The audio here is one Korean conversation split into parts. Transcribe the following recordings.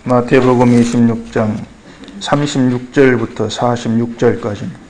마태복음 26장 36절부터 46절까지입니다.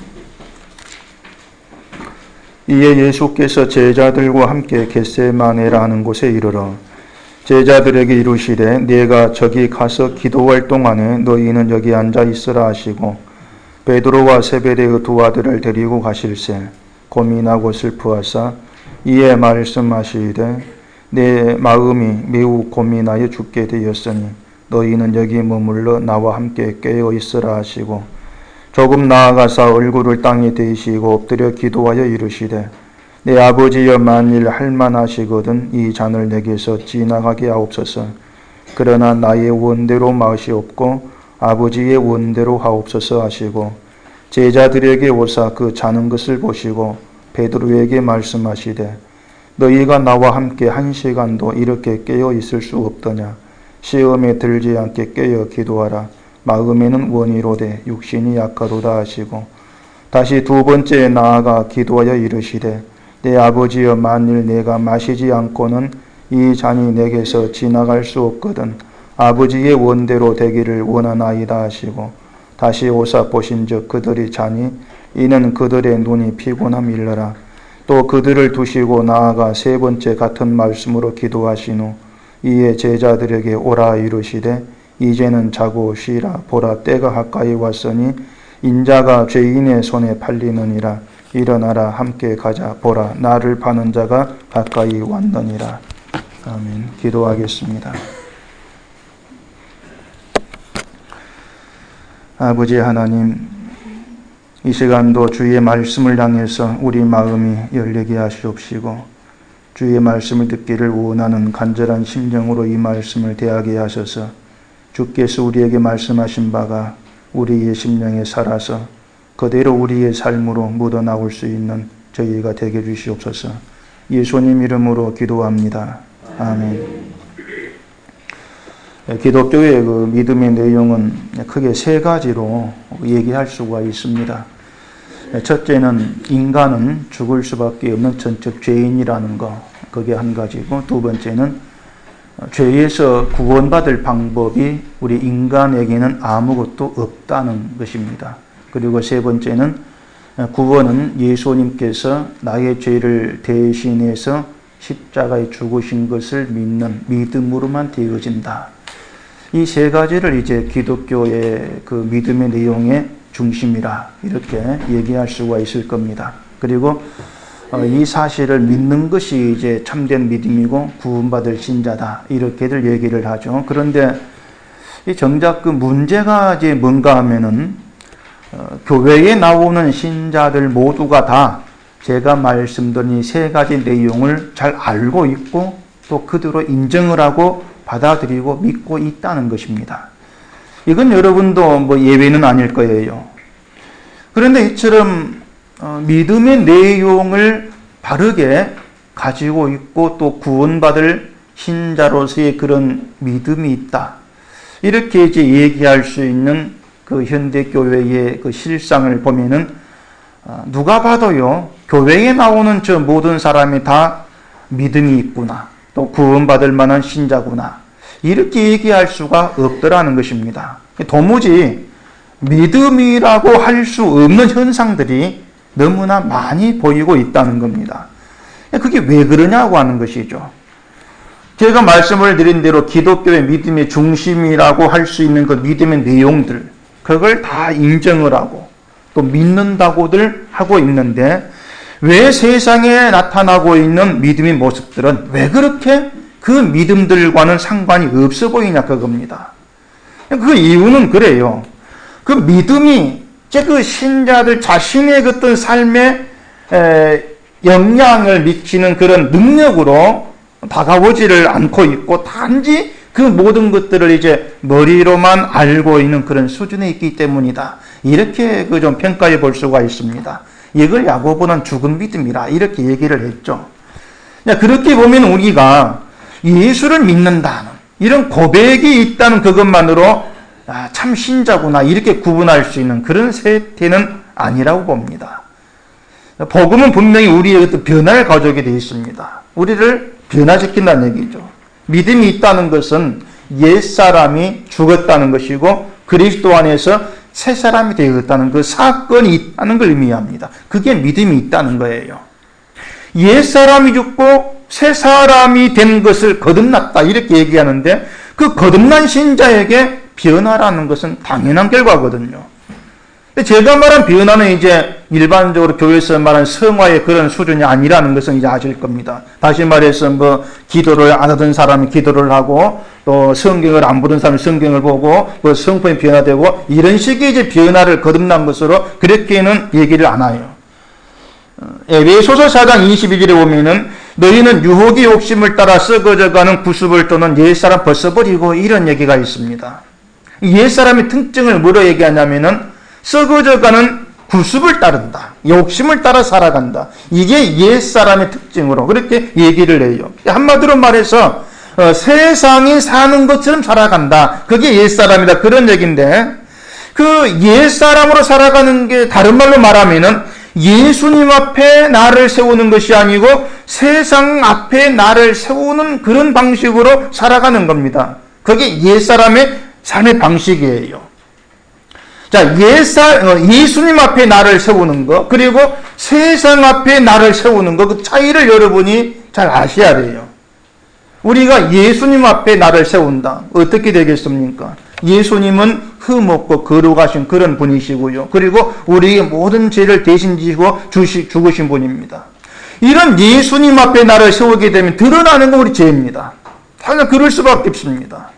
이에 예수께서 제자들과 함께 겟세마네라 하는 곳에 이르러 제자들에게 이르시되 네가 저기 가서 기도할 동안에 너희는 여기 앉아 있으라 하시고 베드로와 세베대의 두 아들을 데리고 가실세 고민하고 슬퍼하사 이에 말씀하시되 내 마음이 매우 고민하여 죽게 되었으니 너희는 여기 머물러 나와 함께 깨어 있으라 하시고 조금 나아가사 얼굴을 땅에 대시고 엎드려 기도하여 이르시되 내 아버지여 만일 할만하시거든 이 잔을 내게서 지나가게 하옵소서. 그러나 나의 원대로 마시옵고 아버지의 원대로 하옵소서 하시고 제자들에게 오사 그 자는 것을 보시고 베드로에게 말씀하시되 너희가 나와 함께 1시간도 이렇게 깨어 있을 수 없더냐. 시험에 들지 않게 깨어 기도하라. 마음에는 원이로되 육신이 약하도다 하시고 다시 두 번째 나아가 기도하여 이르시되 내 아버지여 만일 내가 마시지 않고는 이 잔이 내게서 지나갈 수 없거든 아버지의 원대로 되기를 원하나이다 하시고 다시 오사 보신즉 그들이 자니 이는 그들의 눈이 피곤함일러라. 또 그들을 두시고 나아가 세 번째 같은 말씀으로 기도하신 후 이에 제자들에게 오라 이르시되 이제는 자고 쉬라. 보라 때가 가까이 왔으니 인자가 죄인의 손에 팔리느니라. 일어나라 함께 가자. 보라 나를 파는 자가 가까이 왔느니라. 아멘. 기도하겠습니다. 아버지 하나님, 이 시간도 주의 말씀을 향해서 우리 마음이 열리게 하시옵시고 주의 말씀을 듣기를 원하는 간절한 심정으로 이 말씀을 대하게 하셔서 주께서 우리에게 말씀하신 바가 우리의 심령에 살아서 그대로 우리의 삶으로 묻어나올 수 있는 저희가 되게 해주시옵소서. 예수님 이름으로 기도합니다. 아멘. 기독교의 그 믿음의 내용은 크게 세 가지로 얘기할 수가 있습니다. 첫째는 인간은 죽을 수밖에 없는 전적 죄인이라는 거, 그게 한 가지고, 두 번째는 죄에서 구원받을 방법이 우리 인간에게는 아무것도 없다는 것입니다. 그리고 세 번째는 구원은 예수님께서 나의 죄를 대신해서 십자가에 죽으신 것을 믿는 믿음으로만 되어진다. 이 세 가지를 이제 기독교의 그 믿음의 내용의 중심이라 이렇게 얘기할 수가 있을 겁니다. 그리고 이 사실을 믿는 것이 이제 참된 믿음이고 구원받을 신자다 이렇게들 얘기를 하죠. 그런데 이 정작 그 문제가 이제 뭔가 하면은 교회에 나오는 신자들 모두가 다 제가 말씀드린 이 세 가지 내용을 잘 알고 있고 또 그대로 인정을 하고 받아들이고 믿고 있다는 것입니다. 이건 여러분도 뭐 예외는 아닐 거예요. 그런데 이처럼 믿음의 내용을 바르게 가지고 있고 또 구원받을 신자로서의 그런 믿음이 있다. 이렇게 이제 얘기할 수 있는 그 현대교회의 그 실상을 보면은 누가 봐도요, 교회에 나오는 저 모든 사람이 다 믿음이 있구나. 또 구원받을 만한 신자구나. 이렇게 얘기할 수가 없더라는 것입니다. 도무지 믿음이라고 할 수 없는 현상들이 너무나 많이 보이고 있다는 겁니다. 그게 왜 그러냐고 하는 것이죠. 제가 말씀을 드린 대로 기독교의 믿음의 중심이라고 할 수 있는 그 믿음의 내용들, 그걸 다 인정을 하고 또 믿는다고들 하고 있는데 왜 세상에 나타나고 있는 믿음의 모습들은 왜 그렇게 그 믿음들과는 상관이 없어 보이냐 그겁니다. 그 이유는 그래요. 그 믿음이 그 신자들 자신의 어떤 삶에 영향을 미치는 그런 능력으로 다가오지를 않고 있고 단지 그 모든 것들을 이제 머리로만 알고 있는 그런 수준에 있기 때문이다. 이렇게 그 좀 평가해 볼 수가 있습니다. 이걸 야고보는 죽은 믿음이라 이렇게 얘기를 했죠. 그렇게 보면 우리가 예수를 믿는다는 이런 고백이 있다는 그것만으로 참 신자구나 이렇게 구분할 수 있는 그런 세태는 아니라고 봅니다. 복음은 분명히 우리의 어떤 변화를 가져오게 되어 있습니다. 우리를 변화시킨다는 얘기죠. 믿음이 있다는 것은 옛사람이 죽었다는 것이고 그리스도 안에서 새 사람이 되었다는 그 사건이 있다는 걸 의미합니다. 그게 믿음이 있다는 거예요. 옛사람이 죽고 새 사람이 된 것을 거듭났다 이렇게 얘기하는데 그 거듭난 신자에게 변화라는 것은 당연한 결과거든요. 제가 말한 변화는 이제 일반적으로 교회에서 말하는 성화의 그런 수준이 아니라는 것은 이제 아실 겁니다. 다시 말해서 뭐 기도를 안 하던 사람이 기도를 하고 또 성경을 안 보던 사람이 성경을 보고 뭐 성품이 변화되고 이런 식의 이제 변화를 거듭난 것으로 그렇게는 얘기를 안 해요. 에베소서 4장 22절에 보면은 너희는 유혹의 욕심을 따라 썩어져가는 구습을 떠는 옛사람 벗어버리고 이런 얘기가 있습니다. 옛사람의 특징을 뭐로 얘기하냐면은 썩어져가는 구습을 따른다. 욕심을 따라 살아간다. 이게 옛사람의 특징으로 그렇게 얘기를 해요. 한마디로 말해서 세상이 사는 것처럼 살아간다. 그게 옛사람이다. 그런 얘기인데 그 옛사람으로 살아가는 게 다른 말로 말하면은 예수님 앞에 나를 세우는 것이 아니고 세상 앞에 나를 세우는 그런 방식으로 살아가는 겁니다. 그게 옛사람의 삶의 방식이에요. 자, 예수님 앞에 나를 세우는 것, 그리고 세상 앞에 나를 세우는 것, 그 차이를 여러분이 잘 아셔야 돼요. 우리가 예수님 앞에 나를 세운다. 어떻게 되겠습니까? 예수님은 흠없고 거룩하신 그런 분이시고요. 그리고 우리의 모든 죄를 대신 지고 죽으신 분입니다. 이런 예수님 앞에 나를 세우게 되면 드러나는 건 우리 죄입니다. 당연히 그럴 수밖에 없습니다.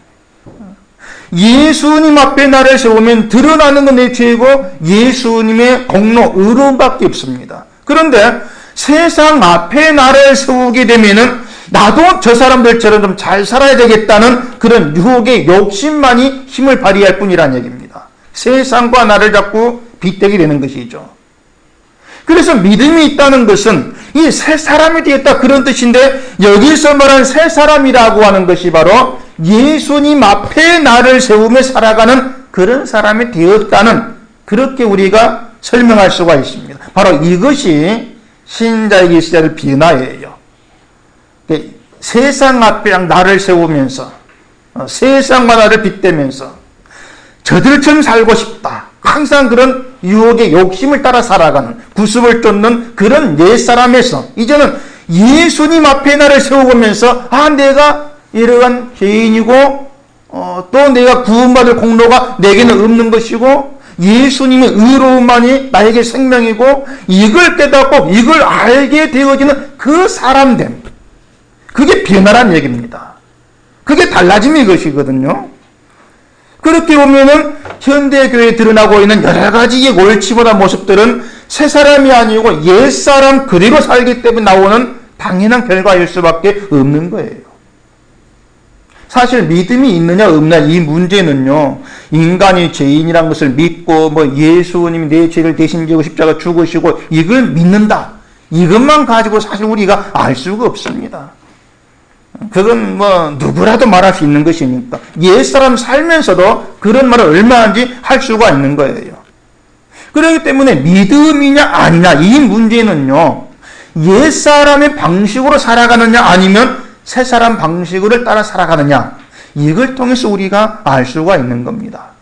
예수님 앞에 나를 세우면 드러나는 건 내 죄이고 예수님의 공로, 의로움밖에 없습니다. 그런데 세상 앞에 나를 세우게 되면은 나도 저 사람들처럼 좀 잘 살아야 되겠다는 그런 유혹의 욕심만이 힘을 발휘할 뿐이라는 얘기입니다. 세상과 나를 자꾸 빗대게 되는 것이죠. 그래서 믿음이 있다는 것은 이 새 사람이 되었다 그런 뜻인데 여기서 말하는 새 사람이라고 하는 것이 바로 예수님 앞에 나를 세우며 살아가는 그런 사람이 되었다는 그렇게 우리가 설명할 수가 있습니다. 바로 이것이 신자에게 있어야 할 변화예요. 세상 앞에 나를 세우면서 세상과 나를 빗대면서 저들처럼 살고 싶다. 항상 그런 유혹의 욕심을 따라 살아가는 구습을 쫓는 그런 옛사람에서 이제는 예수님 앞에 나를 세워보면서 내가 이러한 죄인이고 또 내가 구원받을 공로가 내게는 없는 것이고 예수님의 의로움만이 나에게 생명이고 이걸 깨닫고 이걸 알게 되어지는 그 사람됨. 그게 변화란 얘기입니다. 그게 달라짐이 것이거든요. 그렇게 보면은 현대교회에 드러나고 있는 여러 가지의 골치보다 모습들은 새 사람이 아니고 옛 사람 그대로 살기 때문에 나오는 당연한 결과일 수밖에 없는 거예요. 사실 믿음이 있느냐 없느냐 이 문제는요, 인간이 죄인이란 것을 믿고 예수님이 내 죄를 대신 지고 십자가 죽으시고 이걸 믿는다. 이것만 가지고 사실 우리가 알 수가 없습니다. 그건 누구라도 말할 수 있는 것이니까. 옛사람 살면서도 그런 말을 얼마든지 할 수가 있는 거예요. 그렇기 때문에 믿음이냐 아니냐 이 문제는요, 옛사람의 방식으로 살아가느냐 아니면 새사람 방식을 따라 살아가느냐 이걸 통해서 우리가 알 수가 있는 겁니다.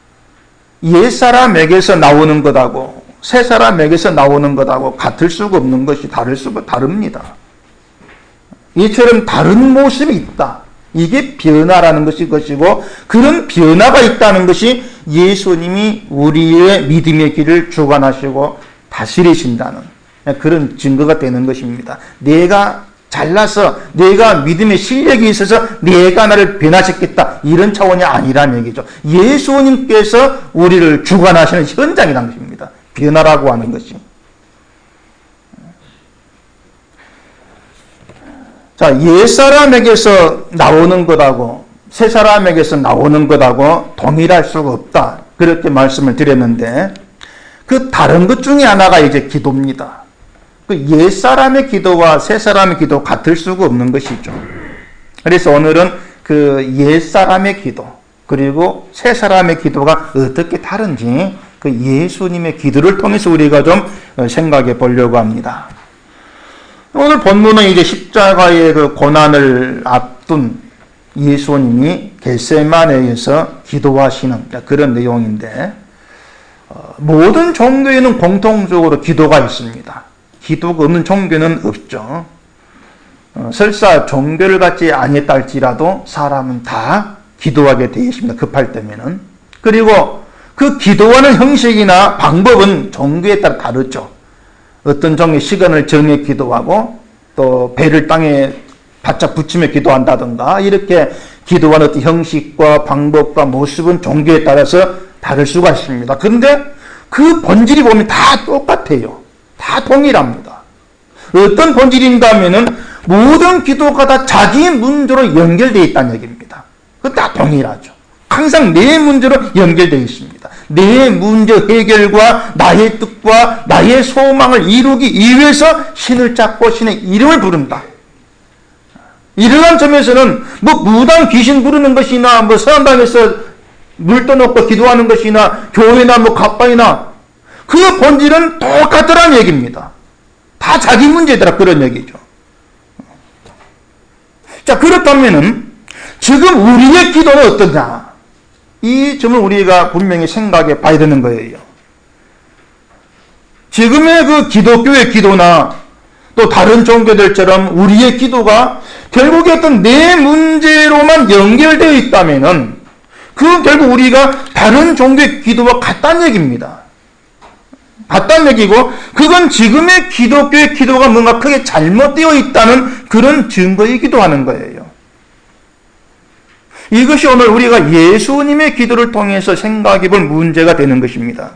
옛사람에게서 나오는 것하고 새사람에게서 나오는 것하고 같을 수가 없는 것이 다릅니다. 이처럼 다른 모습이 있다. 이게 변화라는 것이고 그런 변화가 있다는 것이 예수님이 우리의 믿음의 길을 주관하시고 다스리신다는 그런 증거가 되는 것입니다. 내가 잘나서 내가 믿음의 실력이 있어서 내가 나를 변화시켰다 이런 차원이 아니라는 얘기죠. 예수님께서 우리를 주관하시는 현장이라는 것입니다. 변화라고 하는 것이. 자, 옛사람에게서 나오는 것하고 새사람에게서 나오는 것하고 동일할 수가 없다. 그렇게 말씀을 드렸는데 그 다른 것 중에 하나가 이제 기도입니다. 그 옛사람의 기도와 새사람의 기도 같을 수가 없는 것이죠. 그래서 오늘은 그 옛사람의 기도 그리고 새사람의 기도가 어떻게 다른지 그 예수님의 기도를 통해서 우리가 좀 생각해 보려고 합니다. 오늘 본문은 이제 십자가의 그 고난을 앞둔 예수님이 겟세마네에서 기도하시는 그런 내용인데, 모든 종교에는 공통적으로 기도가 있습니다. 기도가 없는 종교는 없죠. 설사 종교를 갖지 아니했다 할지라도 사람은 다 기도하게 되어 있습니다. 급할 때면은. 그리고 그 기도하는 형식이나 방법은 종교에 따라 다르죠. 어떤 종교 시간을 정해 기도하고 또 배를 땅에 바짝 붙이며 기도한다든가, 이렇게 기도하는 어떤 형식과 방법과 모습은 종교에 따라서 다를 수가 있습니다. 그런데 그 본질이 보면 다 똑같아요. 다 동일합니다. 어떤 본질인가 하면은 모든 기도가 다 자기 문제로 연결되어 있다는 얘기입니다. 그건 다 동일하죠. 항상 내 문제로 연결되어 있습니다. 내 문제 해결과 나의 뜻과 나의 소망을 이루기 위해서 신을 찾고 신의 이름을 부른다. 이러한 점에서는 무당 귀신 부르는 것이나 성당에서 물 떠놓고 기도하는 것이나 교회나 갑방이나 그 본질은 똑같더라는 얘기입니다. 다 자기 문제더라, 그런 얘기죠. 자, 그렇다면은 지금 우리의 기도는 어떠냐? 이 점을 우리가 분명히 생각해 봐야 되는 거예요. 지금의 그 기독교의 기도나 또 다른 종교들처럼 우리의 기도가 결국에 어떤 내 문제로만 연결되어 있다면은 그건 결국 우리가 다른 종교의 기도와 같다는 얘기입니다. 같다는 얘기고, 그건 지금의 기독교의 기도가 뭔가 크게 잘못되어 있다는 그런 증거이기도 하는 거예요. 이것이 오늘 우리가 예수님의 기도를 통해서 생각해 볼 문제가 되는 것입니다.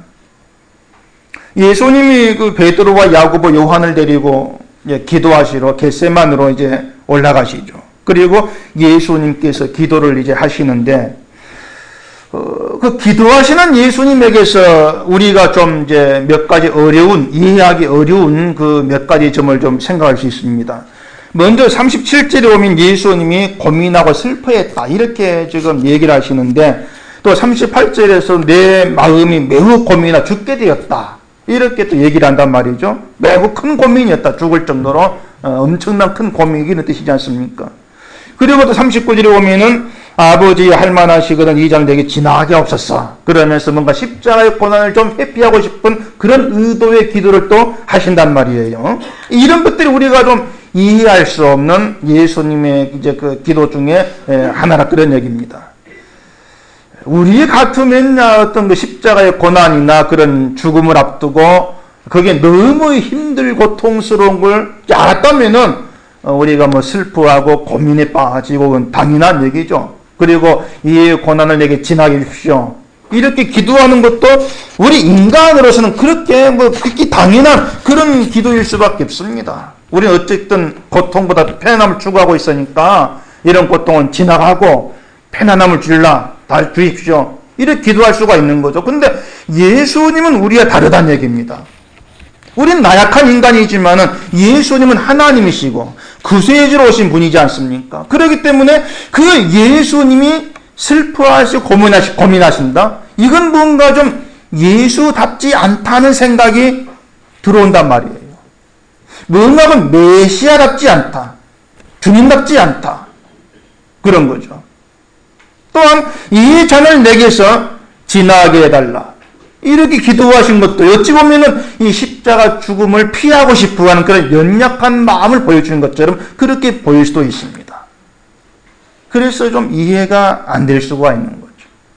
예수님이 그 베드로와 야고보, 요한을 데리고 기도하시러 겟세만으로 이제 올라가시죠. 그리고 예수님께서 기도를 이제 하시는데, 그 기도하시는 예수님에게서 우리가 좀 이제 몇 가지 이해하기 어려운 그 몇 가지 점을 좀 생각할 수 있습니다. 먼저 37절에 오면 예수님이 고민하고 슬퍼했다, 이렇게 지금 얘기를 하시는데, 또 38절에서 내 마음이 매우 고민하고 죽게 되었다, 이렇게 또 얘기를 한단 말이죠. 매우 큰 고민이었다, 죽을 정도로 엄청난 큰 고민이라는 뜻이지 않습니까? 그리고 또 39절에 오면은 아버지 할만하시거든 이 잔을 내게 지나게 없었어, 그러면서 뭔가 십자가의 고난을 좀 회피하고 싶은 그런 의도의 기도를 또 하신단 말이에요. 이런 것들이 우리가 좀 이해할 수 없는 예수님의 이제 그 기도 중에 하나라, 그런 얘기입니다. 우리 같으면 어떤 그 십자가의 고난이나 그런 죽음을 앞두고 그게 너무 힘들고 고통스러운 걸 알았다면은 우리가 슬퍼하고 고민에 빠지고 당연한 얘기죠. 그리고 이 고난을 내게 지나게 해주십시오, 이렇게 기도하는 것도 우리 인간으로서는 그렇게 그렇게 당연한 그런 기도일 수밖에 없습니다. 우리는 어쨌든 고통보다 편안함을 추구하고 있으니까 이런 고통은 지나가고 편안함을 주십시오, 이렇게 기도할 수가 있는 거죠. 근데 예수님은 우리와 다르다는 얘기입니다. 우리는 나약한 인간이지만은 예수님은 하나님이시고 구세주로 오신 분이지 않습니까? 그렇기 때문에 그 예수님이 슬퍼하시고 고민하신다? 이건 뭔가 좀 예수답지 않다는 생각이 들어온단 말이에요. 뭔가 메시아답지 않다, 주님답지 않다, 그런 거죠. 또한 이 잔을 내게서 지나게 해달라, 이렇게 기도하신 것도 어찌 보면은 이 십자가 죽음을 피하고 싶어 하는 그런 연약한 마음을 보여주는 것처럼 그렇게 보일 수도 있습니다. 그래서 좀 이해가 안 될 수가 있는 거죠.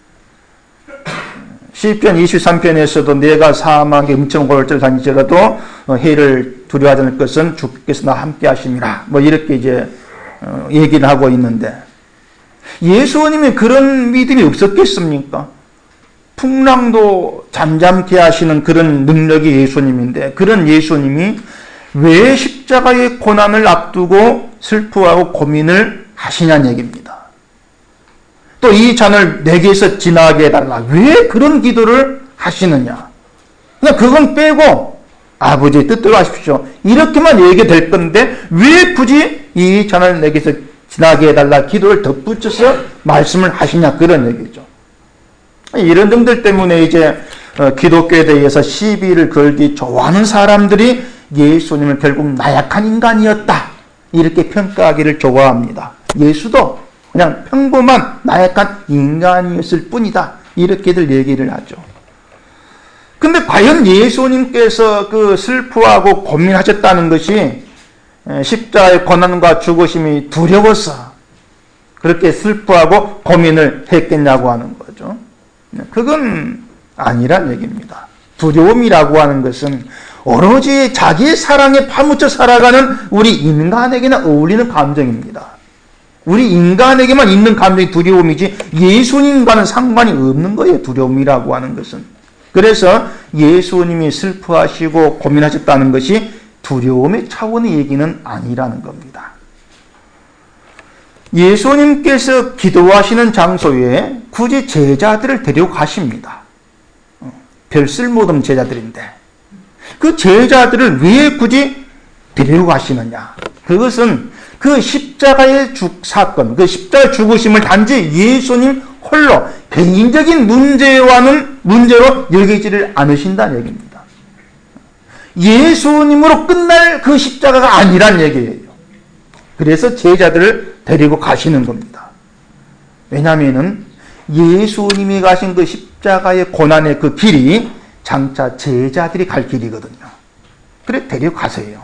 시편 23편에서도 내가 사망의 음침골을 다니더라도 해를 두려워하지 않을 것은 주께서 나와 함께 하심이라, 이렇게 이제 얘기를 하고 있는데, 예수님이 그런 믿음이 없었겠습니까? 풍랑도 잠잠케 하시는 그런 능력이 예수님인데, 그런 예수님이 왜 십자가의 고난을 앞두고 슬퍼하고 고민을 하시냐는 얘기입니다. 또 이 잔을 내게서 지나게 해달라, 왜 그런 기도를 하시느냐? 그냥 그건 빼고 아버지의 뜻대로 하십시오, 이렇게만 얘기될 건데 왜 굳이 이 잔을 내게서 지나게 해달라 기도를 덧붙여서 말씀을 하시냐, 그런 얘기죠. 이런 점들 때문에 이제 기독교에 대해서 시비를 걸기 좋아하는 사람들이 예수님을 결국 나약한 인간이었다, 이렇게 평가하기를 좋아합니다. 예수도 그냥 평범한 나약한 인간이었을 뿐이다. 이렇게들 얘기를 하죠. 근데 과연 예수님께서 그 슬퍼하고 고민하셨다는 것이 십자가의 고난과 죽으심이 두려워서 그렇게 슬퍼하고 고민을 했겠냐고 하는 거죠. 그건 아니란 얘기입니다. 두려움이라고 하는 것은 오로지 자기의 사랑에 파묻혀 살아가는 우리 인간에게나 어울리는 감정입니다. 우리 인간에게만 있는 감정이 두려움이지 예수님과는 상관이 없는 거예요. 두려움이라고 하는 것은. 그래서 예수님이 슬퍼하시고 고민하셨다는 것이 두려움의 차원의 얘기는 아니라는 겁니다. 예수님께서 기도하시는 장소에 굳이 제자들을 데리고 가십니다. 별 쓸모없는 제자들인데 그 제자들을 왜 굳이 데리고 가시느냐? 그것은 그 십자가의 사건, 그 십자가의 죽으심을 단지 예수님 홀로 개인적인 문제로 여기지를 않으신다는 얘기입니다. 예수님으로 끝날 그 십자가가 아니란 얘기예요. 그래서 제자들을 데리고 가시는 겁니다. 왜냐하면 예수님이 가신 그 십자가의 고난의 그 길이 장차 제자들이 갈 길이거든요. 그래 데리고 가세요.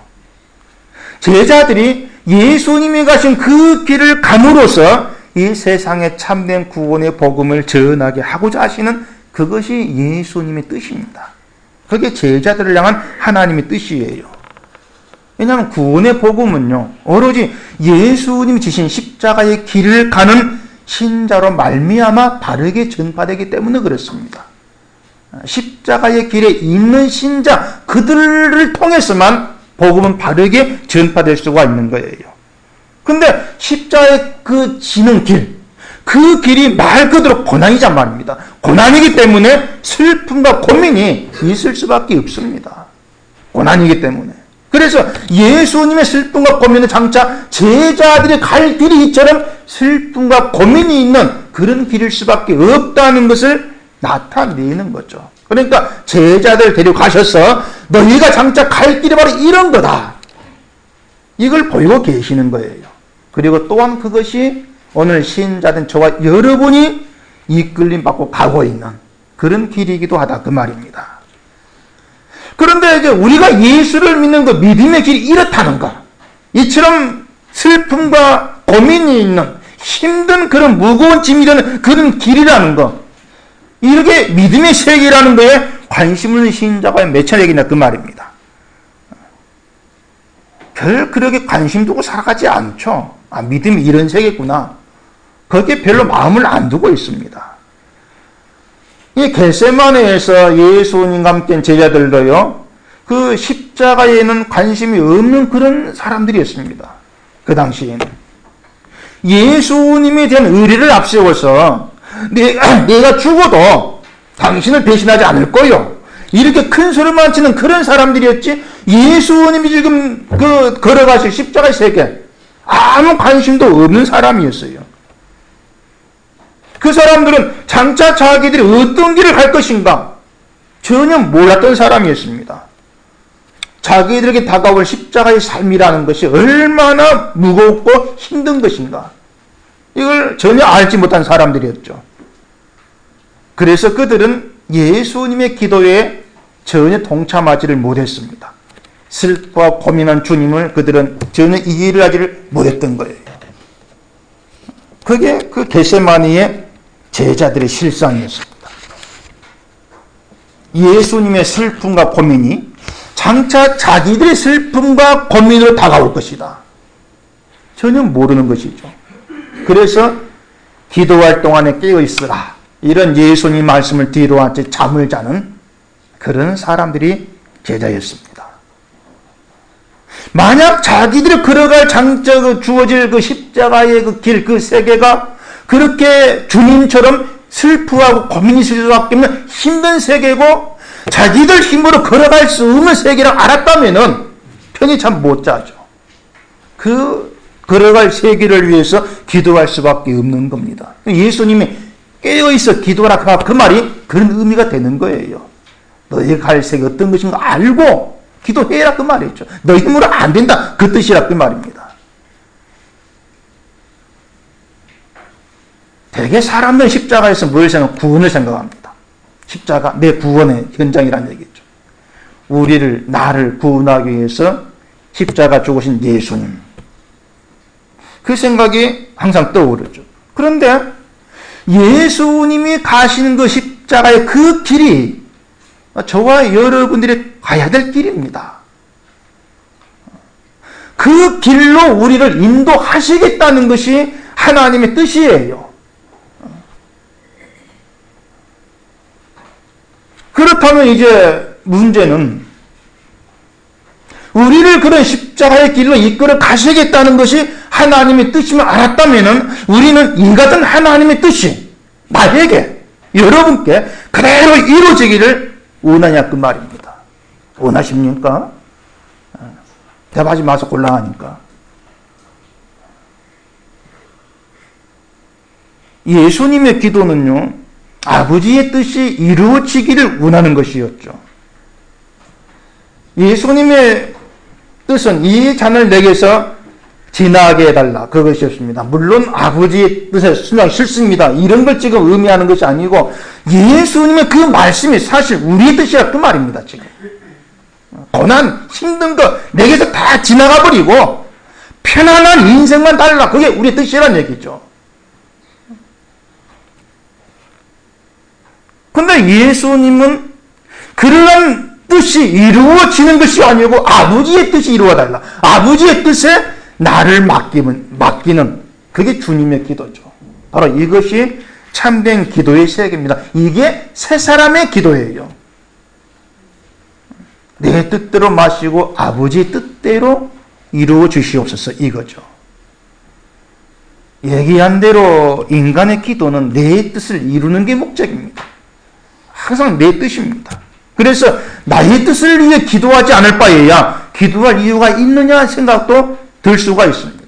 제자들이 예수님이 가신 그 길을 감으로써 이 세상에 참된 구원의 복음을 전하게 하고자 하시는 그것이 예수님의 뜻입니다. 그게 제자들을 향한 하나님의 뜻이에요. 왜냐하면 구원의 복음은요, 오로지 예수님이 지신 십자가의 길을 가는 신자로 말미암아 바르게 전파되기 때문에 그렇습니다. 십자가의 길에 있는 신자, 그들을 통해서만 복음은 바르게 전파될 수가 있는 거예요. 근데 십자가의 그 지는 길, 그 길이 말 그대로 고난이란 말입니다. 고난이기 때문에 슬픔과 고민이 있을 수밖에 없습니다. 고난이기 때문에. 그래서 예수님의 슬픔과 고민은 장차 제자들이 갈 길이 이처럼 슬픔과 고민이 있는 그런 길일 수밖에 없다는 것을 나타내는 거죠. 그러니까 제자들 데려가셔서 너희가 장차 갈 길이 바로 이런 거다. 이걸 보이고 계시는 거예요. 그리고 또한 그것이 오늘 신자된 저와 여러분이 이끌림 받고 가고 있는 그런 길이기도 하다 그 말입니다. 그런데 이제 우리가 예수를 믿는 그 믿음의 길이 이렇다는가? 이처럼 슬픔과 고민이 있는 힘든 그런 무거운 짐이 되는 그런 길이라는 거. 이렇게 믿음의 세계라는 거에 관심을 있는 신자가 몇 차례이나 그 말입니다. 별 그렇게 관심 두고 살아가지 않죠. 아, 믿음이 이런 세계구나. 거기에 별로 마음을 안 두고 있습니다. 이 겟세마네에서 예수님과 함께 제자들도요, 그 십자가에는 관심이 없는 그런 사람들이었습니다. 그 당시에는. 예수님에 대한 의리를 앞세워서 내가 죽어도 당신을 배신하지 않을 거요. 이렇게 큰 소리만 치는 그런 사람들이었지, 예수님이 지금 걸어가실 십자가의 세계, 아무 관심도 없는 사람이었어요. 그 사람들은 장차 자기들이 어떤 길을 갈 것인가 전혀 몰랐던 사람이었습니다. 자기들에게 다가올 십자가의 삶이라는 것이 얼마나 무겁고 힘든 것인가 이걸 전혀 알지 못한 사람들이었죠. 그래서 그들은 예수님의 기도에 전혀 동참하지를 못했습니다. 슬퍼 고민한 주님을 그들은 전혀 이해를 하지를 못했던 거예요. 그게 그 겟세마니의 제자들의 실상이었습니다. 예수님의 슬픔과 고민이 장차 자기들의 슬픔과 고민으로 다가올 것이다. 전혀 모르는 것이죠. 그래서 기도할 동안에 깨어있으라. 이런 예수님 말씀을 뒤로 한 채 잠을 자는 그런 사람들이 제자였습니다. 만약 자기들이 걸어갈 장차 주어질 그 십자가의 그 길, 그 세계가 그렇게 주님처럼 슬프하고 고민이 있을 수밖에 없는 힘든 세계고 자기들 힘으로 걸어갈 수 없는 세계를 알았다면은 편히 참 못 자죠. 그 걸어갈 세계를 위해서 기도할 수밖에 없는 겁니다. 예수님이 깨어있어 기도하라 그 말이 그런 의미가 되는 거예요. 너희 갈 세계 어떤 것인가 알고 기도해라 그 말이죠. 너희 힘으로 안 된다 그 뜻이라 그 말입니다. 대개 사람들은 십자가에서 뭘 생각하면 구원을 생각합니다. 십자가, 내 구원의 현장이라는 얘기죠. 나를 구원하기 위해서 십자가 죽으신 예수님. 그 생각이 항상 떠오르죠. 그런데 예수님이 가시는 그 십자가의 그 길이 저와 여러분들이 가야 될 길입니다. 그 길로 우리를 인도하시겠다는 것이 하나님의 뜻이에요. 그렇다면 이제 문제는 우리를 그런 십자가의 길로 이끌어 가시겠다는 것이 하나님의 뜻임을 알았다면 우리는 이 같은 하나님의 뜻이 나에게, 여러분께 그대로 이루어지기를 원하냐 그 말입니다. 원하십니까? 대답하지 마서 곤란하니까. 예수님의 기도는요, 아버지의 뜻이 이루어지기를 원하는 것이었죠. 예수님의 뜻은 이 잔을 내게서 지나게 해달라, 그것이었습니다. 물론 아버지의 뜻에 순종하기 싫습니다, 이런 걸 지금 의미하는 것이 아니고 예수님의 그 말씀이 사실 우리의 뜻이라 그 말입니다. 지금 고난, 힘든 거 내게서 다 지나가 버리고 편안한 인생만 달라, 그게 우리의 뜻이란 얘기죠. 근데 예수님은 그러한 뜻이 이루어지는 것이 아니고 아버지의 뜻이 이루어달라, 아버지의 뜻에 나를 맡기는 그게 주님의 기도죠. 바로 이것이 참된 기도의 세계입니다. 이게 새 사람의 기도예요. 내 뜻대로 마시고 아버지의 뜻대로 이루어 주시옵소서, 이거죠. 얘기한 대로 인간의 기도는 내 뜻을 이루는 게 목적입니다. 항상 내 뜻입니다. 그래서 나의 뜻을 위해 기도하지 않을 바에야 기도할 이유가 있느냐 생각도 들 수가 있습니다.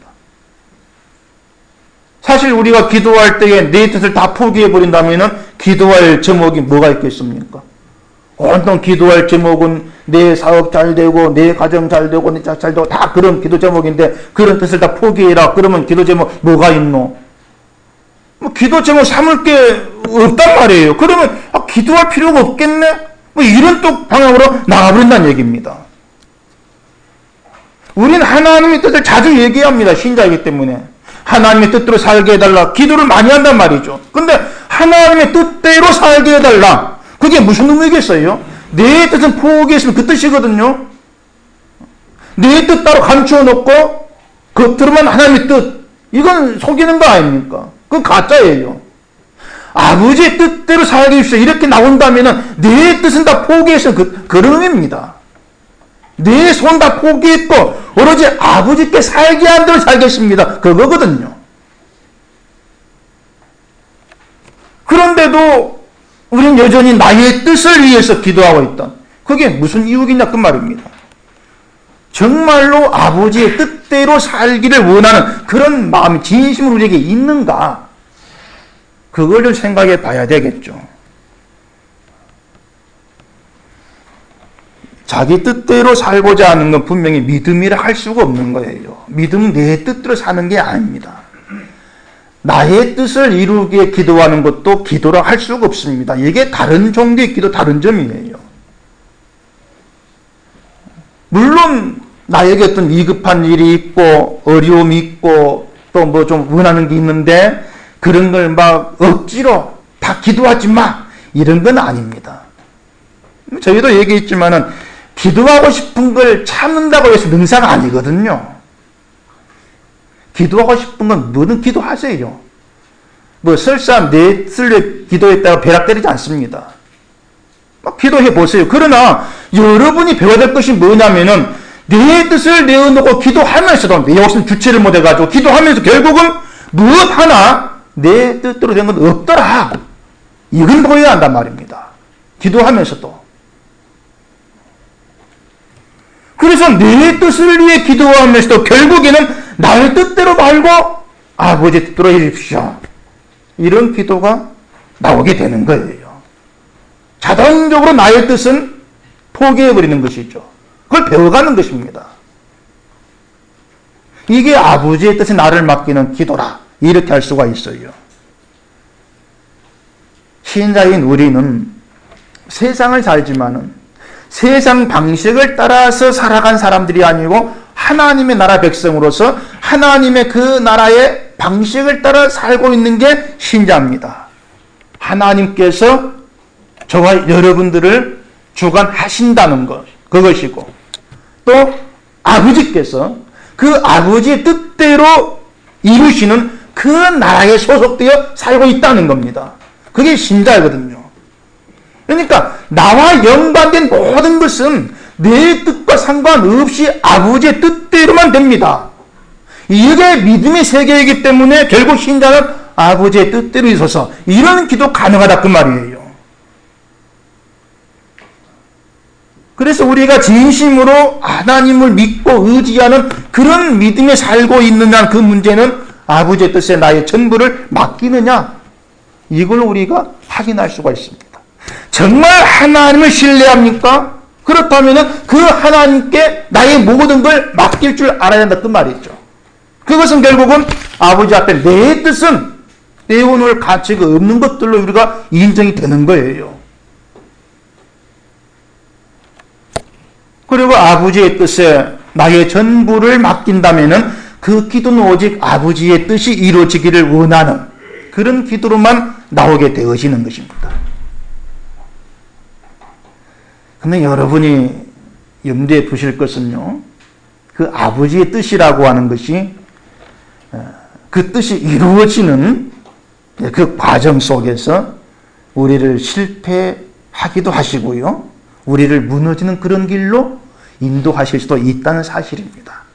사실 우리가 기도할 때에 내 뜻을 다 포기해버린다면 기도할 제목이 뭐가 있겠습니까? 온통 기도할 제목은 내 사업 잘 되고 내 가정 잘 되고 내 자 잘 되고 다 그런 기도 제목인데 그런 뜻을 다 포기해라. 그러면 기도 제목 뭐가 있노? 기도 제목 삼을 게 없단 말이에요. 그러면 기도할 필요가 없겠네? 이런 또 방향으로 나가버린다는 얘기입니다. 우리는 하나님의 뜻을 자주 얘기합니다. 신자이기 때문에. 하나님의 뜻대로 살게 해달라. 기도를 많이 한단 말이죠. 근데 하나님의 뜻대로 살게 해달라. 그게 무슨 의미겠어요? 내 뜻은 포기했으면 그 뜻이거든요. 내 뜻 따로 감추어 놓고 겉으로만 하나님의 뜻. 이건 속이는 거 아닙니까? 그건 가짜예요. 아버지의 뜻대로 살게 해주세요. 이렇게 나온다면 내 뜻은 다 포기했으면 그런 의미입니다. 내 손 다 포기했고 오로지 아버지께 살게 한 대로 살겠습니다. 그거거든요. 그런데도 우리는 여전히 나의 뜻을 위해서 기도하고 있다. 그게 무슨 이유겠냐 그 말입니다. 정말로 아버지의 뜻대로 살기를 원하는 그런 마음이 진심으로 우리에게 있는가? 그걸 좀 생각해 봐야 되겠죠. 자기 뜻대로 살고자 하는 건 분명히 믿음이라 할 수가 없는 거예요. 믿음은 내 뜻대로 사는 게 아닙니다. 나의 뜻을 이루기에 기도하는 것도 기도라 할 수가 없습니다. 이게 다른 종류의 기도, 다른 점이에요. 물론 나에게 어떤 위급한 일이 있고 어려움이 있고 또 뭐 좀 원하는 게 있는데 그런 걸 막 억지로 다 기도하지 마, 이런 건 아닙니다. 저희도 얘기했지만은 기도하고 싶은 걸 참는다고 해서 능사가 아니거든요. 기도하고 싶은 건 뭐든 기도하세요. 뭐 설사 내 뜻을 기도했다가 벼락 때리지 않습니다. 막 기도해 보세요. 그러나 여러분이 배워야 될 것이 뭐냐면은 내 뜻을 내어놓고 기도하면서도 내 욕심 주체를 못해가지고 기도하면서 결국은 무엇 하나 내 뜻대로 된 건 없더라. 이건 보여야 한단 말입니다. 기도하면서도. 그래서 내 뜻을 위해 기도하면서도 결국에는 나의 뜻대로 말고 아버지 뜻대로 해주십시오. 이런 기도가 나오게 되는 거예요. 자동적으로 나의 뜻은 포기해버리는 것이죠. 그걸 배워가는 것입니다. 이게 아버지의 뜻에 나를 맡기는 기도라. 이렇게 할 수가 있어요. 신자인 우리는 세상을 살지만은 세상 방식을 따라서 살아간 사람들이 아니고 하나님의 나라 백성으로서 하나님의 그 나라의 방식을 따라 살고 있는 게 신자입니다. 하나님께서 저와 여러분들을 주관하신다는 것, 그것이고 또 아버지께서 그 아버지의 뜻대로 이루시는 그 나라에 소속되어 살고 있다는 겁니다. 그게 신자거든요. 그러니까 나와 연관된 모든 것은 내 뜻과 상관없이 아버지의 뜻대로만 됩니다. 이게 믿음의 세계이기 때문에 결국 신자는 아버지의 뜻대로 있어서 이런 기도 가능하다 그 말이에요. 그래서 우리가 진심으로 하나님을 믿고 의지하는 그런 믿음에 살고 있느냐 그 문제는 아버지의 뜻에 나의 전부를 맡기느냐 이걸 우리가 확인할 수가 있습니다. 정말 하나님을 신뢰합니까? 그렇다면 그 하나님께 나의 모든 걸 맡길 줄 알아야 한다 그 말이죠. 그것은 결국은 아버지 앞에 내 뜻은 떼어놓을 가치가 없는 것들로 우리가 인정이 되는 거예요. 그리고 아버지의 뜻에 나의 전부를 맡긴다면 그 기도는 오직 아버지의 뜻이 이루어지기를 원하는 그런 기도로만 나오게 되어지는 것입니다. 근데 여러분이 염두에 두실 것은요, 그 아버지의 뜻이라고 하는 것이 그 뜻이 이루어지는 그 과정 속에서 우리를 실패하기도 하시고요, 우리를 무너지는 그런 길로 인도하실 수도 있다는 사실입니다.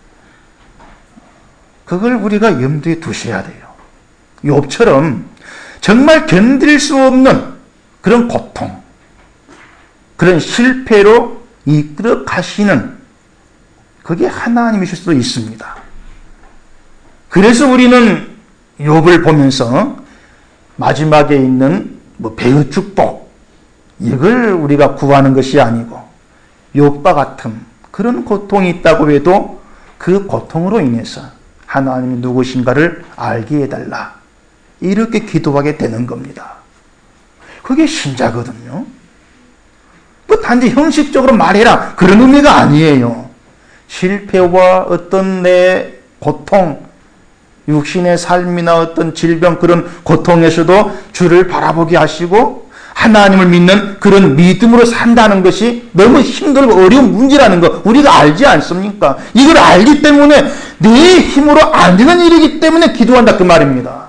그걸 우리가 염두에 두셔야 돼요. 욥처럼 정말 견딜 수 없는 그런 고통, 그런 실패로 이끌어 가시는 그게 하나님이실 수도 있습니다. 그래서 우리는 욥을 보면서 마지막에 있는 배의 축복 이걸 우리가 구하는 것이 아니고 욥과 같은 그런 고통이 있다고 해도 그 고통으로 인해서 하나님이 누구신가를 알게 해달라 이렇게 기도하게 되는 겁니다. 그게 신자거든요. 단지 형식적으로 말해라 그런 의미가 아니에요. 실패와 어떤 내 고통, 육신의 삶이나 어떤 질병 그런 고통에서도 주를 바라보게 하시고 하나님을 믿는 그런 믿음으로 산다는 것이 너무 힘들고 어려운 문제라는 거 우리가 알지 않습니까? 이걸 알기 때문에 내 힘으로 안 되는 일이기 때문에 기도한다 그 말입니다.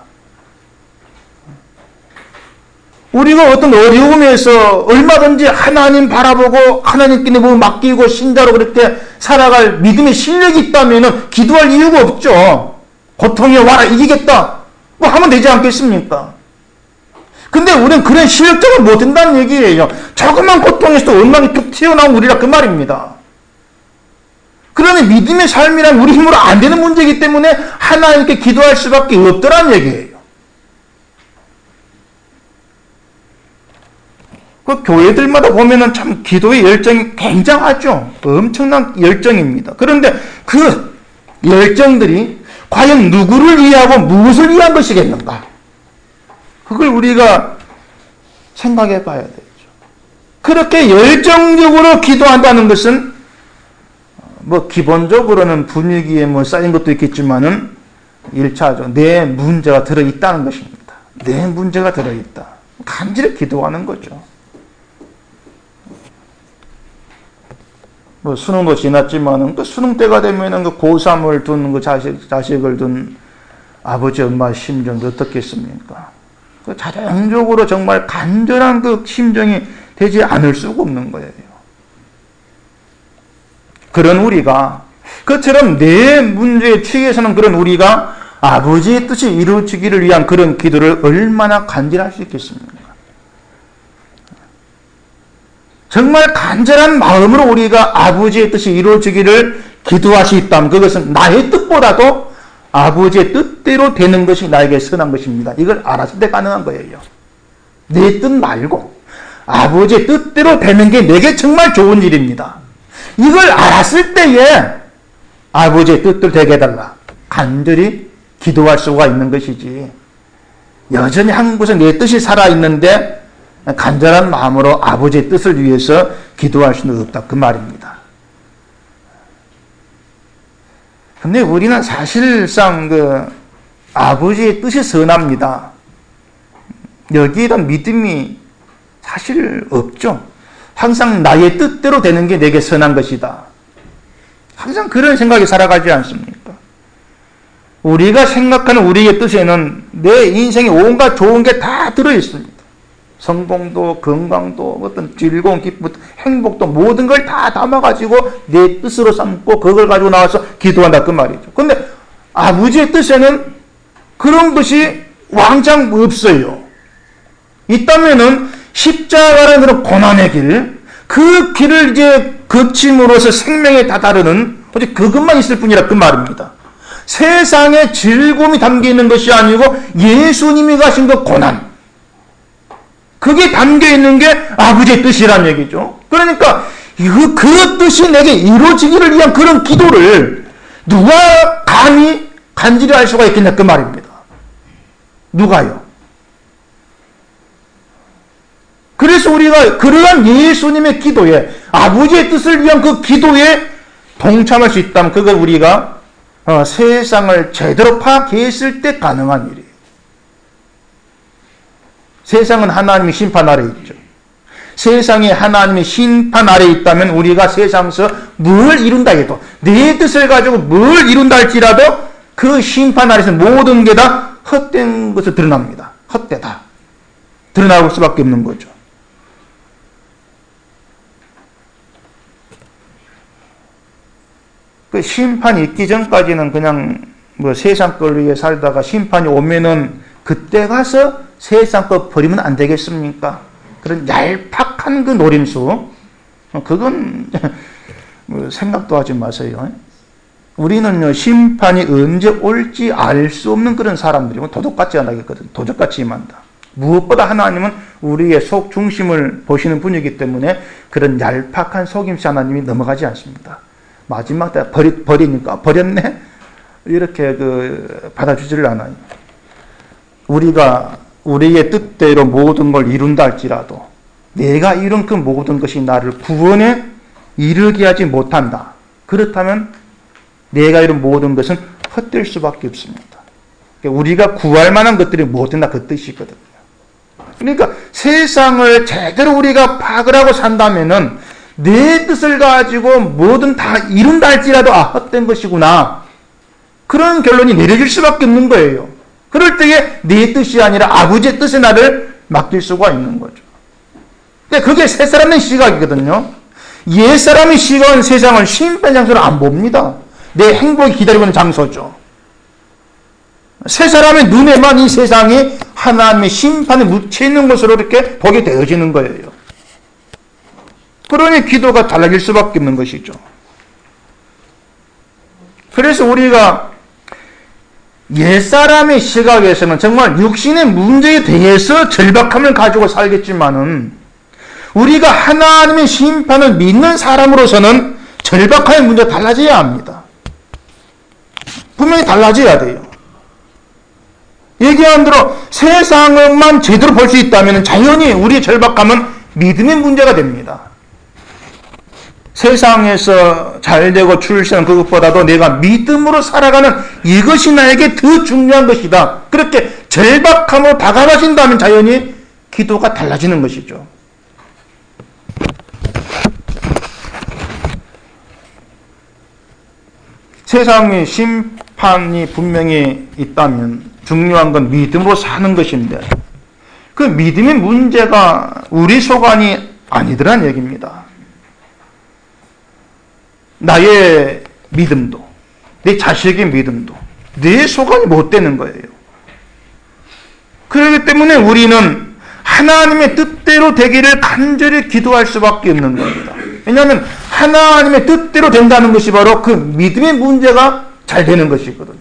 우리가 어떤 어려움에서 얼마든지 하나님 바라보고 하나님께 내 몸을 맡기고 신자로 그렇게 살아갈 믿음의 실력이 있다면 기도할 이유가 없죠. 고통에 와라 이기겠다 뭐 하면 되지 않겠습니까? 근데 우리는 그런 실력적으로 못 된다는 얘기예요. 조그만 고통에서도 엉망이 툭 튀어나온 우리라 그 말입니다. 그러니 믿음의 삶이란 우리 힘으로 안 되는 문제이기 때문에 하나님께 기도할 수밖에 없더란 얘기예요. 그 교회들마다 보면은 참 기도의 열정이 굉장하죠. 엄청난 열정입니다. 그런데 그 열정들이 과연 누구를 위하고 무엇을 위한 것이겠는가? 그걸 우리가 생각해 봐야 되죠. 그렇게 열정적으로 기도한다는 것은 기본적으로는 분위기에 쌓인 것도 있겠지만은 1차죠. 내 문제가 들어있다는 것입니다. 내 문제가 들어있다. 간절히 기도하는 거죠. 수능도 지났지만은 그 수능 때가 되면은 그 고3을 둔 그 자식을 둔 아버지 엄마 심정도 어떻겠습니까? 그 자연적으로 정말 간절한 그 심정이 되지 않을 수가 없는 거예요. 그런 우리가 그처럼 내 문제에 취해서는 그런 우리가 아버지의 뜻이 이루어지기를 위한 그런 기도를 얼마나 간절할 수 있겠습니까? 정말 간절한 마음으로 우리가 아버지의 뜻이 이루어지기를 기도할 수 있다면 그것은 나의 뜻보다도 아버지의 뜻대로 되는 것이 나에게 선한 것입니다. 이걸 알았을 때 가능한 거예요. 내 뜻 말고 아버지의 뜻대로 되는 게 내게 정말 좋은 일입니다. 이걸 알았을 때에 아버지의 뜻대로 되게 해달라. 간절히 기도할 수가 있는 것이지. 여전히 한 곳에 내 뜻이 살아있는데 간절한 마음으로 아버지의 뜻을 위해서 기도할 수는 없다. 그 말입니다. 근데 우리는 사실상 아버지의 뜻이 선합니다. 여기에 대한 믿음이 사실 없죠. 항상 나의 뜻대로 되는 게 내게 선한 것이다. 항상 그런 생각이 살아가지 않습니까? 우리가 생각하는 우리의 뜻에는 내 인생에 온갖 좋은 게 다 들어있습니다. 성공도, 건강도, 어떤 즐거운 기쁨, 행복도 모든 걸 다 담아가지고 내 뜻으로 삼고 그걸 가지고 나와서 기도한다 그 말이죠. 그런데 아버지의 뜻에는 그런 것이 왕창 없어요. 있다면은 십자가라는 그런 고난의 길, 그 길을 이제 거침으로써 생명에 다다르는 오직 그것만 있을 뿐이라 그 말입니다. 세상에 즐거움이 담겨 있는 것이 아니고 예수님이 가신 그 고난, 그게 담겨 있는 게 아버지의 뜻이란 얘기죠. 그러니까 그 뜻이 내게 이루어지기를 위한 그런 기도를 누가 감히 간절히 할 수가 있겠냐 그 말입니다. 누가요? 그래서 우리가 그러한 예수님의 기도에, 아버지의 뜻을 위한 그 기도에 동참할 수 있다면 그걸 우리가 세상을 제대로 파악했을 때 가능한 일이에요. 세상은 하나님의 심판 아래에 있죠. 세상이 하나님의 심판 아래에 있다면 우리가 세상에서 뭘 이룬다 해도, 내 뜻을 가지고 뭘 이룬다 할지라도 그 심판 아래에서 모든 게 다 헛된 것으로 드러납니다. 헛되다. 드러나올 수밖에 없는 거죠. 그 심판이 있기 전까지는 그냥 세상 걸 위해 살다가 심판이 오면은 그때 가서 세상 거 버리면 안 되겠습니까? 그런 얄팍한 그 노림수, 그건 생각도 하지 마세요. 우리는요, 심판이 언제 올지 알 수 없는 그런 사람들이고 도둑같지 않겠거든. 도적같이 임한다. 무엇보다 하나님은 우리의 속 중심을 보시는 분이기 때문에 그런 얄팍한 속임수 하나님이 넘어가지 않습니다. 마지막 때 버리니까 버렸네? 이렇게 받아주지를 않아요. 우리가 우리의 뜻대로 모든 걸 이룬다 할지라도 내가 이룬 그 모든 것이 나를 구원에 이르게 하지 못한다. 그렇다면 내가 이룬 모든 것은 헛될 수밖에 없습니다. 우리가 구할 만한 것들이 모든 다 그 뜻이거든요. 그러니까 세상을 제대로 우리가 파악을 하고 산다면은 내 뜻을 가지고 뭐든 다 이룬다 할지라도 헛된 것이구나. 그런 결론이 내려질 수밖에 없는 거예요. 그럴 때에 내 뜻이 아니라 아버지의 뜻에 나를 맡길 수가 있는 거죠. 그게 새 사람의 시각이거든요. 옛 사람의 시각은 세상을 심판 장소로 안 봅니다. 내 행복이 기다리고 있는 장소죠. 새 사람의 눈에만 이 세상이 하나님의 심판에 묻혀 있는 것으로 이렇게 보게 되어지는 거예요. 그러니 기도가 달라질 수밖에 없는 것이죠. 그래서 우리가 옛사람의 시각에서는 정말 육신의 문제에 대해서 절박함을 가지고 살겠지만은 우리가 하나님의 심판을 믿는 사람으로서는 절박함의 문제가 달라져야 합니다. 분명히 달라져야 돼요. 얘기한 대로 세상만 제대로 볼 수 있다면 자연히 우리의 절박함은 믿음의 문제가 됩니다. 세상에서 잘되고 출세하는 그것보다도 내가 믿음으로 살아가는 이것이 나에게 더 중요한 것이다. 그렇게 절박함으로 다가가신다면 자연히 기도가 달라지는 것이죠. 세상의 심판이 분명히 있다면 중요한 건 믿음으로 사는 것인데 그 믿음의 문제가 우리 소관이 아니더란 얘기입니다. 나의 믿음도, 내 자식의 믿음도, 내 소관이 못 되는 거예요. 그렇기 때문에 우리는 하나님의 뜻대로 되기를 간절히 기도할 수밖에 없는 겁니다. 왜냐하면 하나님의 뜻대로 된다는 것이 바로 그 믿음의 문제가 잘 되는 것이거든요.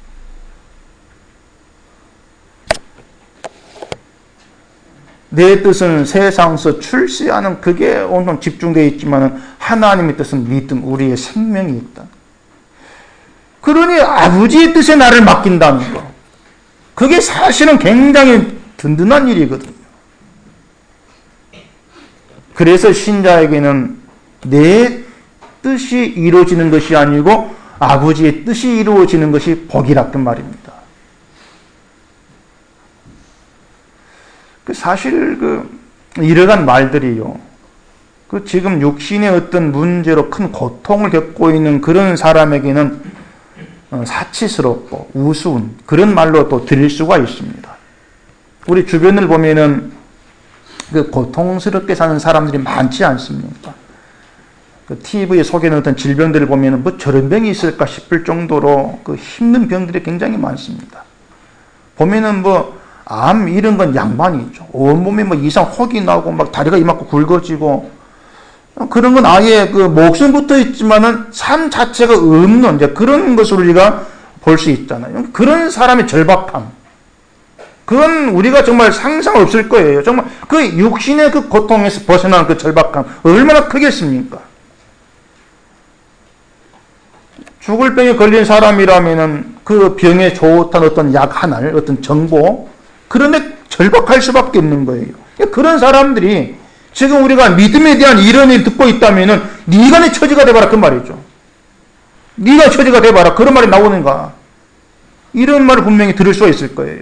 내 뜻은 세상에서 출세하는 그게 온통 집중되어 있지만 하나님의 뜻은 믿음, 우리의 생명이 있다. 그러니 아버지의 뜻에 나를 맡긴다는 거. 그게 사실은 굉장히 든든한 일이거든요. 그래서 신자에게는 내 뜻이 이루어지는 것이 아니고 아버지의 뜻이 이루어지는 것이 복이라는 말입니다. 사실 이러한 말들이요, 지금 육신의 어떤 문제로 큰 고통을 겪고 있는 그런 사람에게는 사치스럽고 우스운 그런 말로 또 들릴 수가 있습니다. 우리 주변을 보면은 고통스럽게 사는 사람들이 많지 않습니까? TV에 소개하는 어떤 질병들을 보면은 뭐 저런 병이 있을까 싶을 정도로 힘든 병들이 굉장히 많습니다. 보면은 암 이런 건 양반이죠. 온몸에 이상 혹이 나고 막 다리가 이만큼 굵어지고 그런 건 아예 목숨 붙어 있지만은 삶 자체가 없는 이제 그런 것을 우리가 볼 수 있잖아요. 그런 사람의 절박함. 그건 우리가 정말 상상 없을 거예요. 정말 육신의 고통에서 벗어나는 절박함 얼마나 크겠습니까? 죽을 병에 걸린 사람이라면은 그 병에 좋다는 어떤 약 하나를 어떤 정보 그런데 절박할 수밖에 없는 거예요. 그런 사람들이 지금 우리가 믿음에 대한 이론을 듣고 있다면은 네가 내 처지가 돼봐라 그 말이죠. 네가 처지가 돼봐라 그런 말이 나오는가? 이런 말을 분명히 들을 수가 있을 거예요.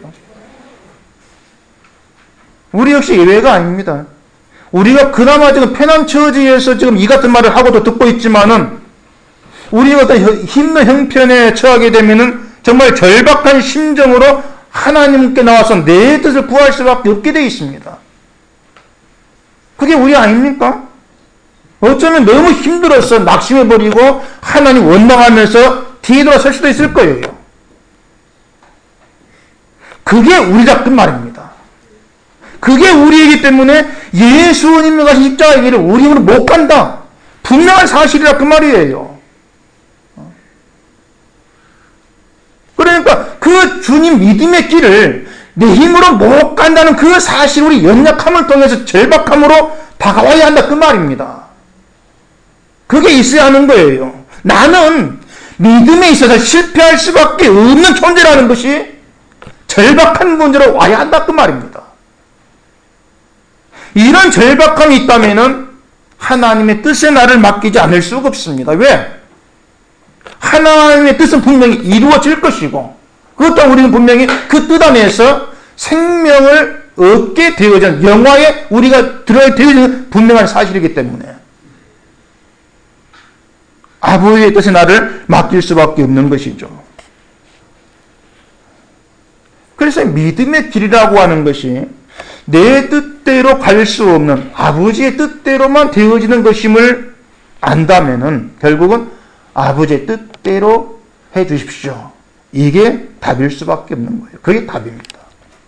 우리 역시 예외가 아닙니다. 우리가 그나마 지금 편한 처지에서 지금 이 같은 말을 하고도 듣고 있지만은 우리가 어떤 힘든 형편에 처하게 되면은 정말 절박한 심정으로 하나님께 나와서 내 뜻을 구할 수밖에 없게 되어 있습니다. 그게 우리 아닙니까? 어쩌면 너무 힘들어서 낙심해버리고 하나님 원망하면서 뒤돌아설 수도 있을 거예요. 그게 우리다 그 말입니다. 그게 우리이기 때문에 예수님과 같은 십자가의 길을 우리 힘으로 못 간다. 분명한 사실이라 그 말이에요. 그러니까 그 주님 믿음의 길을 내 힘으로 못 간다는 그 사실 우리 연약함을 통해서 절박함으로 다가와야 한다 그 말입니다. 그게 있어야 하는 거예요. 나는 믿음에 있어서 실패할 수밖에 없는 존재라는 것이 절박한 문제로 와야 한다 그 말입니다. 이런 절박함이 있다면은 하나님의 뜻에 나를 맡기지 않을 수가 없습니다. 왜? 하나님의 뜻은 분명히 이루어질 것이고 그것 또한 우리는 분명히 그 뜻 안에서 생명을 얻게 되어지는 영화에 우리가 들어야 되어지는 분명한 사실이기 때문에 아버지의 뜻에 나를 맡길 수밖에 없는 것이죠. 그래서 믿음의 길이라고 하는 것이 내 뜻대로 갈 수 없는 아버지의 뜻대로만 되어지는 것임을 안다면은 결국은 아버지의 뜻대로 해 주십시오. 이게 답일 수밖에 없는 거예요. 그게 답입니다.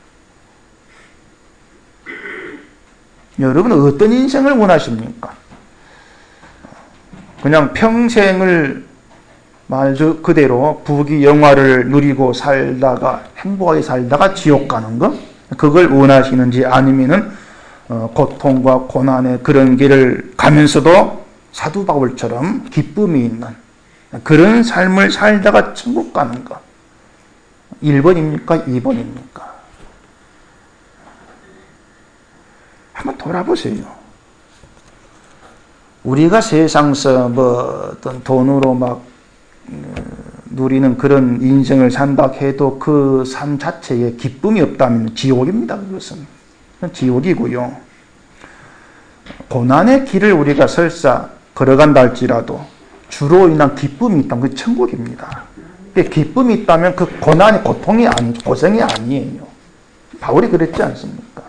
여러분은 어떤 인생을 원하십니까? 그냥 평생을 말 그대로 부귀영화를 누리고 살다가 행복하게 살다가 지옥 가는 거? 그걸 원하시는지 아니면은 고통과 고난의 그런 길을 가면서도 사도 바울처럼 기쁨이 있는 그런 삶을 살다가 천국 가는 거. 1번입니까? 2번입니까? 한번 돌아보세요. 우리가 세상에서 어떤 돈으로 막 누리는 그런 인생을 산다 해도 그 삶 자체에 기쁨이 없다면 지옥입니다. 그것은 지옥이고요. 고난의 길을 우리가 설사 걸어간다 할지라도 주로 인한 기쁨이 있다면 그게 천국입니다. 기쁨이 있다면 그 고난이 고통이 고생이 아니에요. 바울이 그랬지 않습니까?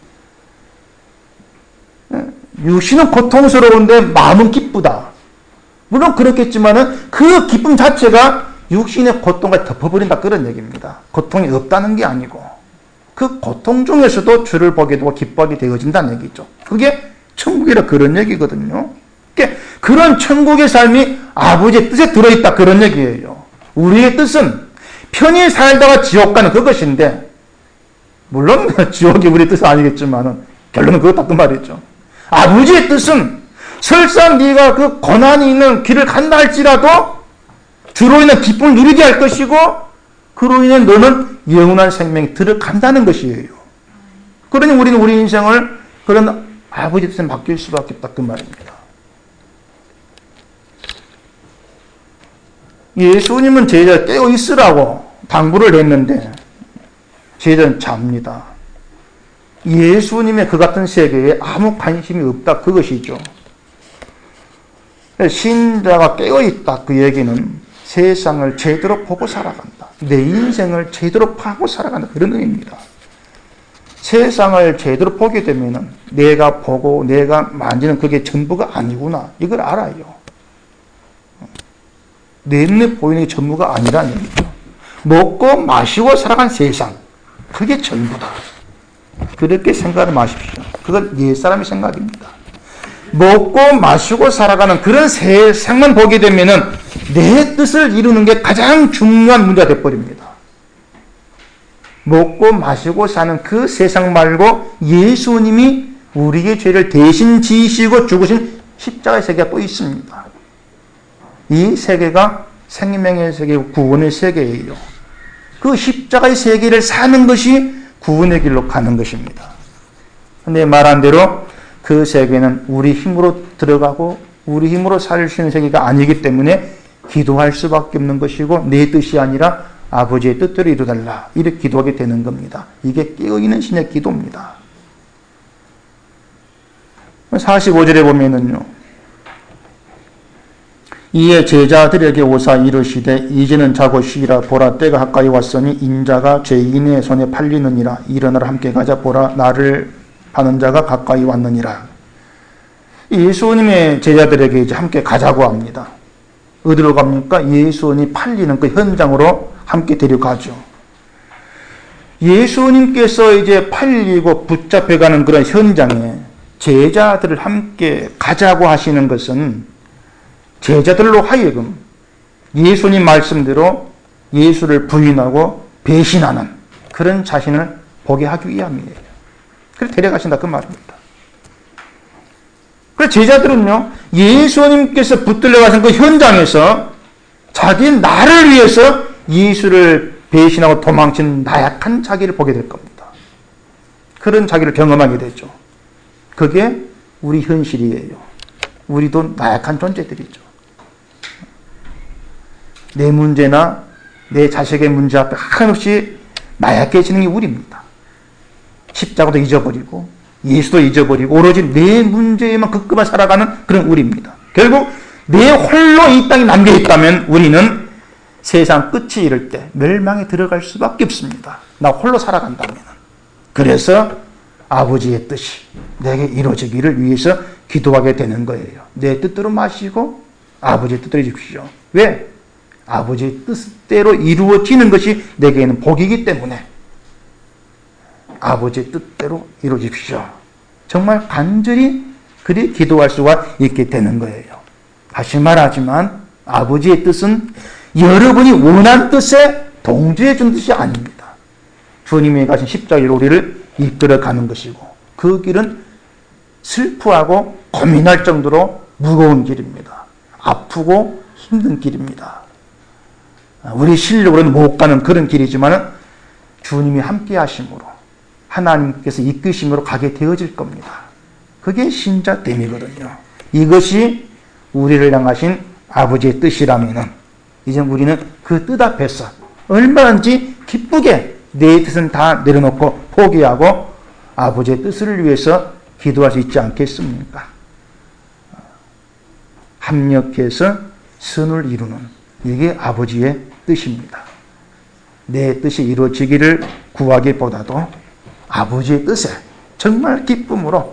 육신은 고통스러운데 마음은 기쁘다. 물론 그렇겠지만은 그 기쁨 자체가 육신의 고통과 덮어버린다 그런 얘기입니다. 고통이 없다는 게 아니고 그 고통 중에서도 주를 보게 되고 기뻐하게 되어진다는 얘기죠. 그게 천국이라 그런 얘기거든요. 그런 천국의 삶이 아버지의 뜻에 들어있다 그런 얘기예요. 우리의 뜻은 편히 살다가 지옥 가는 그것인데 물론 지옥이 우리의 뜻은 아니겠지만 결론은 그렇다 그 말이죠. 아버지의 뜻은 설사 네가 그 고난이 있는 길을 간다 할지라도 주로 있는 기쁨을 누리게 할 것이고 그로 인해 너는 영원한 생명이 들어간다는 것이에요. 그러니 우리는 우리 인생을 그런 아버지 뜻에 맡길 수밖에 없다 그 말입니다. 예수님은 제자 깨어 있으라고 당부를 했는데 제자는 잡니다. 예수님의 그 같은 세계에 아무 관심이 없다 그것이죠. 신자가 깨어 있다 그 얘기는 세상을 제대로 보고 살아간다. 내 인생을 제대로 파고 살아간다 그런 의미입니다. 세상을 제대로 보게 되면 내가 보고 내가 만지는 그게 전부가 아니구나 이걸 알아요. 내 눈에 보이는 게 전부가 아니라는 얘기죠. 먹고 마시고 살아간 세상 그게 전부다. 그렇게 생각을 마십시오. 그건 옛사람의 생각입니다. 먹고 마시고 살아가는 그런 세상만 보게 되면은 내 뜻을 이루는 게 가장 중요한 문제가 되어버립니다. 먹고 마시고 사는 그 세상 말고 예수님이 우리의 죄를 대신 지시고 죽으신 십자가의 세계가 또 있습니다. 이 세계가 생명의 세계, 구원의 세계예요. 그 십자가의 세계를 사는 것이 구원의 길로 가는 것입니다. 근데 말한 대로 그 세계는 우리 힘으로 들어가고 우리 힘으로 살 수 있는 세계가 아니기 때문에 기도할 수밖에 없는 것이고 내 뜻이 아니라 아버지의 뜻대로 이루달라 이렇게 기도하게 되는 겁니다. 이게 깨어있는 신의 기도입니다. 45절에 보면은요. 이에 제자들에게 오사 이르시되 이제는 자고 쉬라. 보라 때가 가까이 왔으니 인자가 죄인의 손에 팔리느니라. 일어나라 함께 가자. 보라 나를 파는 자가 가까이 왔느니라. 예수님의 제자들에게 이제 함께 가자고 합니다. 어디로 갑니까? 예수님이 팔리는 그 현장으로 함께 데려가죠. 예수님께서 이제 팔리고 붙잡혀가는 그런 현장에 제자들을 함께 가자고 하시는 것은 제자들로 하여금 예수님 말씀대로 예수를 부인하고 배신하는 그런 자신을 보게 하기 위함이에요. 그래서 데려가신다 그 말입니다. 그래서 제자들은요, 예수님께서 붙들려 가신 그 현장에서 자기 나를 위해서 예수를 배신하고 도망친 나약한 자기를 보게 될 겁니다. 그런 자기를 경험하게 되죠. 그게 우리 현실이에요. 우리도 나약한 존재들이죠. 내 문제나 내 자식의 문제 앞에 한없이 나약해지는 게 우리입니다. 십자가도 잊어버리고 예수도 잊어버리고 오로지 내 문제에만 급급한 살아가는 그런 우리입니다. 결국 내 홀로 이 땅에 남겨있다면 우리는 세상 끝이 이를 때 멸망에 들어갈 수밖에 없습니다. 나 홀로 살아간다면. 그래서 아버지의 뜻이 내게 이루어지기를 위해서 기도하게 되는 거예요. 내 뜻대로 마시고 아버지의 뜻대로 해주십시오. 왜? 아버지의 뜻대로 이루어지는 것이 내게는 복이기 때문에 아버지의 뜻대로 이루어지십시오. 정말 간절히 그리 기도할 수가 있게 되는 거예요. 다시 말하지만 아버지의 뜻은 여러분이 원한 뜻에 동조해 준 뜻이 아닙니다. 주님이 가신 십자가로 우리를 이끌어가는 것이고 그 길은 슬프하고 고민할 정도로 무거운 길입니다. 아프고 힘든 길입니다. 우리 실력으로는 못 가는 그런 길이지만 주님이 함께 하심으로 하나님께서 이끄심으로 가게 되어질 겁니다. 그게 신자됨이거든요. 이것이 우리를 향하신 아버지의 뜻이라면 이제 우리는 그 뜻 앞에서 얼마든지 기쁘게 내 뜻은 다 내려놓고 포기하고 아버지의 뜻을 위해서 기도할 수 있지 않겠습니까? 합력해서 선을 이루는 이게 아버지의 뜻입니다. 내 뜻이 이루어지기를 구하기보다도 아버지의 뜻에 정말 기쁨으로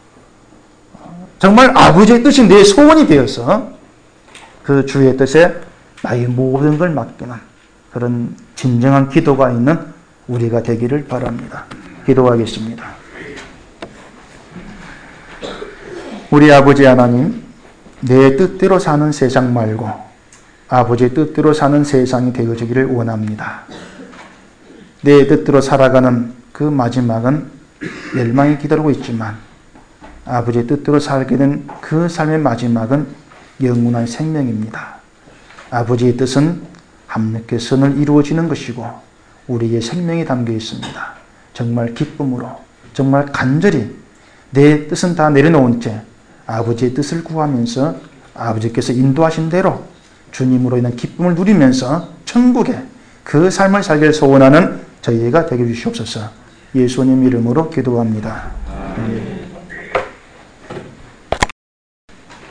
정말 아버지의 뜻이 내 소원이 되어서 그 주의 뜻에 나의 모든 걸 맡기는 그런 진정한 기도가 있는 우리가 되기를 바랍니다. 기도하겠습니다. 우리 아버지 하나님, 내 뜻대로 사는 세상 말고 아버지의 뜻대로 사는 세상이 되어지기를 원합니다. 내 뜻대로 살아가는 그 마지막은 멸망이 기다리고 있지만 아버지의 뜻대로 살게 된 그 삶의 마지막은 영원한 생명입니다. 아버지의 뜻은 함께 선을 이루어지는 것이고 우리의 생명이 담겨 있습니다. 정말 기쁨으로, 정말 간절히 내 뜻은 다 내려놓은 채 아버지의 뜻을 구하면서 아버지께서 인도하신 대로 주님으로 인한 기쁨을 누리면서 천국의 그 삶을 살기를 소원하는 저희가 되게 해주시옵소서. 예수님 이름으로 기도합니다.